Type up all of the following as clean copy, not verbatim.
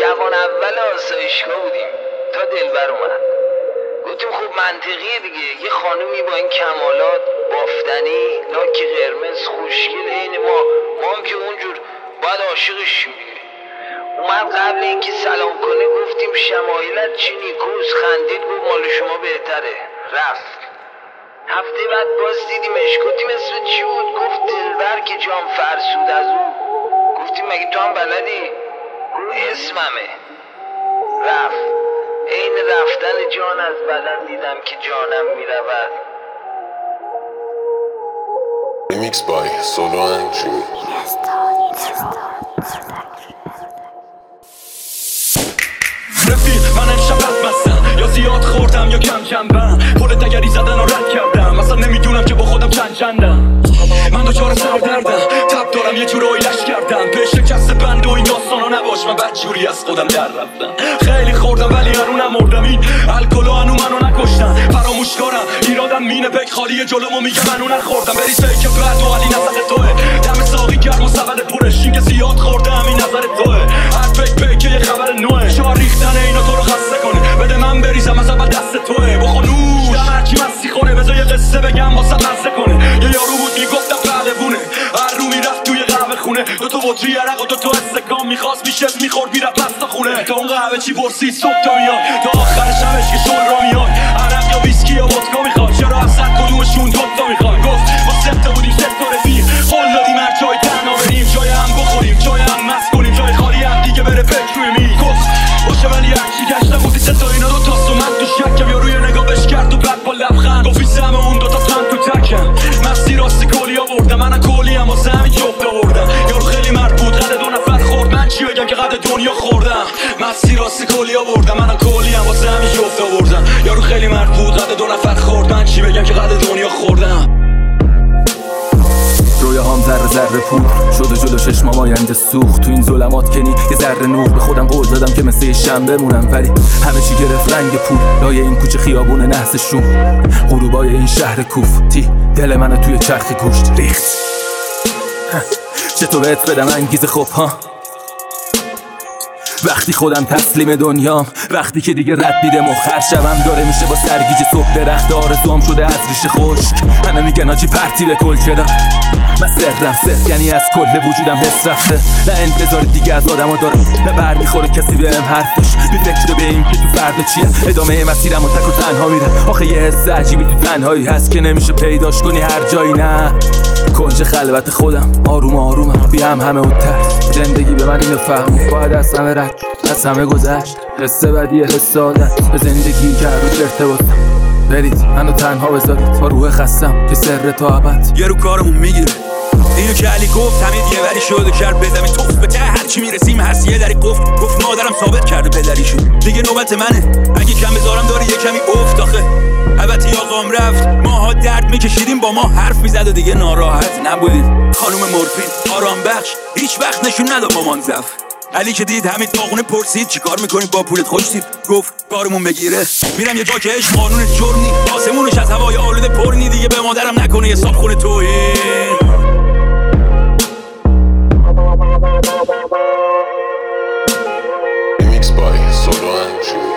جوان اول آسایشگاه بودیم تا دلبر اومد. گفتیم خب منطقیه دیگه، یه خانومی با این کمالات، بافتنی، لاک قرمز، خوشگل عین ما هم که اونجور باید عاشقش شیم دیگه. اومد قبل اینکه سلام کنه گفتیم شمایلت چی نیکوس، خندید گفت مال شما بهتره، رفت. هفته بعد باز دیدیمش، گفتیم اسم چی بود؟ گفت دلبر که جام فرسود از اون. گفتیم مگه تو هم بلدی؟ گفت اسممه. رفت. عین رفتن جان از بدن دیدم که جانم میرود. Remix by Solo and Jimmy. رفیق من امشب بدمستم، یا زیاد خوردم یا کم کمبم، پول دگری زدن و رد کردم، اصلا نمیدونم که با خودم چندم. من دوچار سردردم، تب دارم یه جورایی لش کردم، به شکست بند و این داستانا نباش، من بدجوری از خودم در رفتم. خیلی خوردم ولی هنو نمردم، این الکلو هنو منو نکشتم. فراموشکارم ایرادم مینه پک خالی جلومو میگه منو نخوردم. بری که بعد و علی نظر توه، دم ساقی گرم و سبد پرش، این که زیاد خوردم این نظر توه. هر پک یه خبر نوه، شما ریختن اینا تو رو خسته کنه، بده من بریزم از اول دست توه. بخونوش دم هرچی مستی خونه، بذار یه قصه بگم واسه مزه کنه. یه یارو بود میگفتم پهلوونه، هر رو میرفت توی قهوه خونه، دو تا بطری عرق و دو تا استکان میخواست میشست میخورد میرفت پستا خونه. تا اون قهوه چی برسید صبح تا میاد، تا آخر شبش که شل را میاد، عرق یا ویسکی یا ودکا میخواد، چرا از صد کدومشون دوتا میخواد. گفت ما سه تا بودیم سه تا رفیق، قول دادیم هر جای تنها بریم، جای هم بخوریم جای هم مست کنیم، جای خالی هم دیگه بره فکر روی میز. گفت باشه ولی هرچی گشتم گفتی سه تا اینا دو تاست و من تو شکم، یا روی نگاهش کرد و بعد با لبخند گفت سهم اون دوتا تن تو تکم. مستی راستی کلی آوردم، منم کلی هم واسه همین جفت آوردم. یارو خیلی مرد بود، قد دو نفر خورد، من چی بگم که قد دنیا خوردم. مستی راستی کلی آوردم، منم کلی هم واسه همین جفت آوردم. یارو خیلی مرد بود، قد دو نفر خورد، من چی بگم که قد دنیا خوردم. رویاهام ذره ذره پود شده جلو چشمام آینده سوخت، تو این ظلمات کنی یه ذره نور، به خودم قول دادم که مثل شنبه بمونم، ولی همه چی گرفت رنگ پول. لای این کوچه خیابون نحس شوم، غروبای این شهر کوفتی، دل منو توی چرخ گوشت ریخت. چطور بهت بدم انگیزه خوب ها، وقتی خودم تسلیم دنیام، وقتی که دیگه رد میده مخر شبم داره میشه با سرگیج صبح درخت آرزوام شده از ریشه خشک. همه میگن آجی پرتی به کل چرا، من سرم سر یعنی از کل وجودم حس رفته، نه انتظار دیگه از آدمو دارم، نه بر میخوره کسی بهم حرفش، بی فکر به این که تو فردا چیه، ادامه مسیرم و تک و تنها میرم. آخه یه حس عجیبی تو تنهایی هست که نمیشه پیداش کنی هر جایی، نه کنج خلوت خودم آروم آرومم بی همه و ترس. زندگی به من اینو فهمون، باید از همه رد از همه گذشت، حسه بدیه حس عادت به زندگی که روش ارتباطم. برید منو تنها بذارید با روح خستم که سر تا ابد یه رو کارمون میگیره. اینو که علی گفت همه دیگه ولی شد و کرد بزمین توف به ته هرچی میرسیم هست. یه دری گفت مادرم ثابت کرده پدریشو، دیگه نوبت منه اگه کم بذارم داره یه کمی افت. آخه البته آقام رفت، ماها درد میکشیدیم با ما حرف میزد و دیگه ناراحت نبودیم. خانوم مورفین آرام بخش هیچ وقت نشون نداد مامان ضعف. علی که دید همین داغونه پرسید چیکار میکنیم با پولت خوشتید، گفت کارمون بگیره میرم یه جا که عشق قانون جرمی، آسمونش از هوای آلوده پرنی، دیگه به مادرم نکنه یه صاحب خونه توهین. Remix by Solo and Jimmy.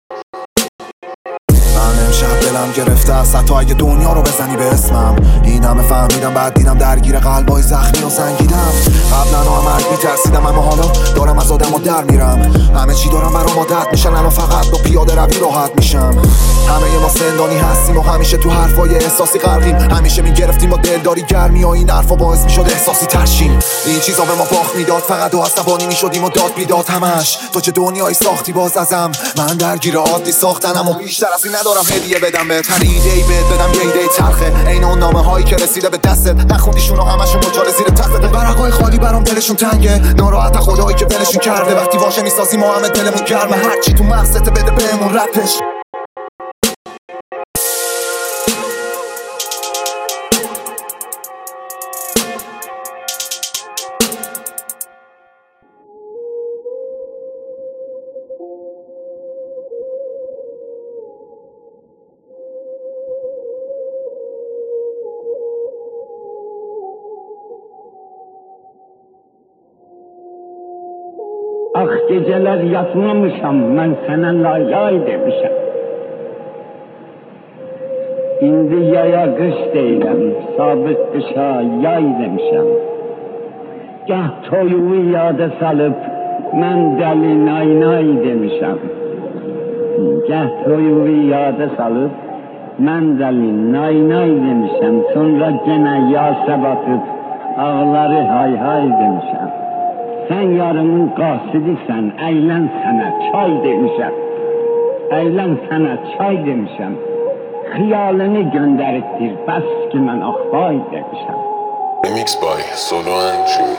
من امشب دلم گرفته است حتی اگه دنیا رو بزنی به اسمم. این همه فهمیدم بعد دیدم درگیر قلبای زخمی و سنگیدم. قبلا هم مرگ میترسیدم اما حالا دارم از آدم و در میرم. همه چی دارم برام عادت میشن، الان فقط با پیاده روی راحت میشم. همه ما زندانی هستیم و همیشه تو حرفای احساسی غرقیم، همیشه میگرفتیم با دلداری گرمی و این حرفا باعث میشد احساسی ترشیم. این چیزا به ما باخت میداد، فقط و عصبانی میشدیم و داد بیداد همش. تو چه دنیایی ساختی باز ازم، من درگیر عادی ساختنم و بیشتر از این ندارم هدیه بدم بهت. هر ایده‌ای بهت بدم یه ایده تلخه، عین اون نامه هایی که رسیده به دستت نخوندیشون و همشون مچاله زیر تختت. ورقای خالی برام دلشون تنگه، ناراحت خدایی که ولشون کرده. وقتی واژه میسازی ما همه دلمون گرمه، هر چی تو مغزت بده بهمون رپش. Ah geceler yatmamışam, ben sana lay lay demişem. İndi yaya kış değilim, sabit kışa yay demişem. Gah toyumu yada salıp, ben deli nay nay demişem. Gah toyumu yada salıp, ben deli nay nay demişem. Sonra gene yasa batıp, ağları hay hay demişem. Sen yarımın qasidisən, əylən sənə çay demişəm. Əylən sənə çay demişəm. Xiyalını göndəribdir, bəs ki mən axvay demişəm. Remix by Solo and Jimmy.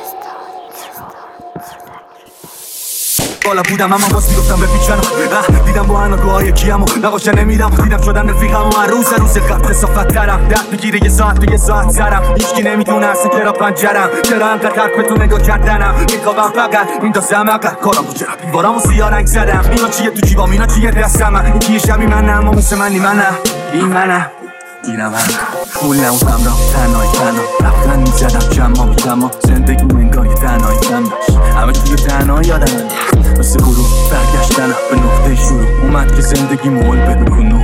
بالا بودم اما باز میگفتم بپیچنم دیدم با هنگاهای کیم و نقاشه نمیدم دیدم شدن رفیقم و هر روز قبل صفت ترم درد بگیره یه ساعت به یه ساعت سرم هیچکی نمیدونه اصلا چرا پنجرم چرا انقدر حرف بتون نگاه کردنم میخوابم فقط میندازم عقل کارم رو چرا بیوارم و سیاه رنگ زدم اینا چیه تو جیبام اینا چیه دستم این کیه شبی منه اما مثل منی منه این منه دیرم هم پول نموزم را تنها رفتن میزدم جمع میدم و زندگی منگاه تنهایی کم داشت همه توی تنهایی یادم مثل غروب برگشتنم به نقطه شروع اومد که زندگی مول بده کنو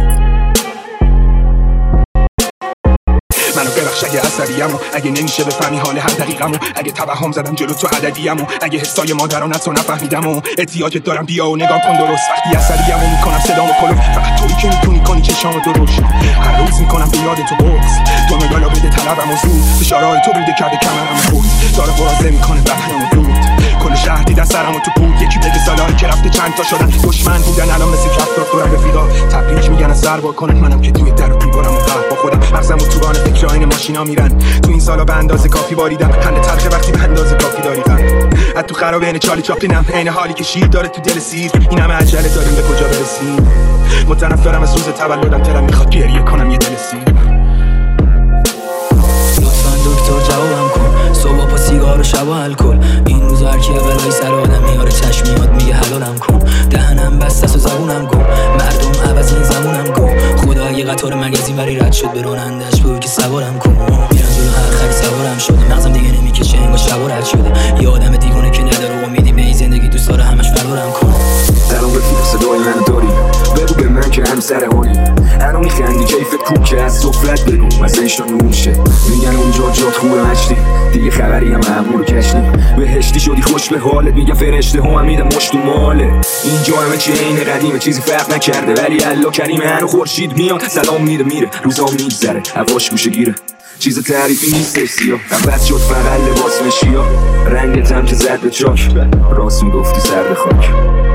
منو ببخش اگه عصبیمو اگه نمیشه بفهمی حال هر دقیقمو اگه توهم زدم جلو تو عددیمو اگه حسای مادرانت رو نفهمیدمو احتیاجت دارم بیا و نگاه کن درست وقتی عصبیمو میکنم صدامو کلوف فقط تویی که میتونی کنی چشامو درست هر روز میکنم به یاد تو بغض تو مدالا بده طلبمو زود فشارهای تو بریده کرده کمرمو خود داره برازه میکنه بحرمو دود کل شهر دیدن سرمو تو پود یکی بگه سالایی که رفته چند تا شدن دشمن بودن الان مثل کفتار دورم رفیقا تبریک میگن از سر واکنن منم که توی در و دیوارم و قهر با خودم مغزمو تو ران فکر این ماشینا میرن تو این سالا به اندازه کافی باریدم خنده تلخه وقتی به اندازه کافی داریدم از تو خرابه این چالی چاپلینم عین حالی که شیر داره تو دل سیر این همه عجله داریم به کجا برسیم متنفرم از روز تولدم دلم میخواد گریه کنم یه دل سیر لطفاً دکتر جوابم کن صبح با سیگار و شب و الکل این روزا هر کی اولای سر آدم میاره چشم میاد میگه حلالم کن دهنم بسته است و زبونم گم مردم عوض این زمونم گم خدا اگه قطار مگزین بری رد شد به رانندش بگو که سوارم کن میرم جلو هر خری سوارم شده مغزم دیگه نمیکشه انگار شب و رد شده یه آدم دیوونه که نداره امیدی به این زندگی دوست داره همش فرارم کن سلام رفیق صدای منو داری بگو به من که هم سر حالی هنو میخندی کیفت کوم که از سفرت بگو از ایشتا نونشه میگن اونجا جات خوبه مشتی دیگه خبری هم معمول کشنی بهشتی شدی خوش به حالت میگن فرشته هم میدم مشت و ماله اینجا همه چی عین قدیمه چیزی فرق نکرده ولی الله کریمه هنو خورشید میاد سلام میده میره روزا میگذره هواش گوشه گیره چیز تعریفی نیستش سیاه عوض شد فقط لباس مشیا رنگت هم که زد به چاک راست میگفتی سر به خاک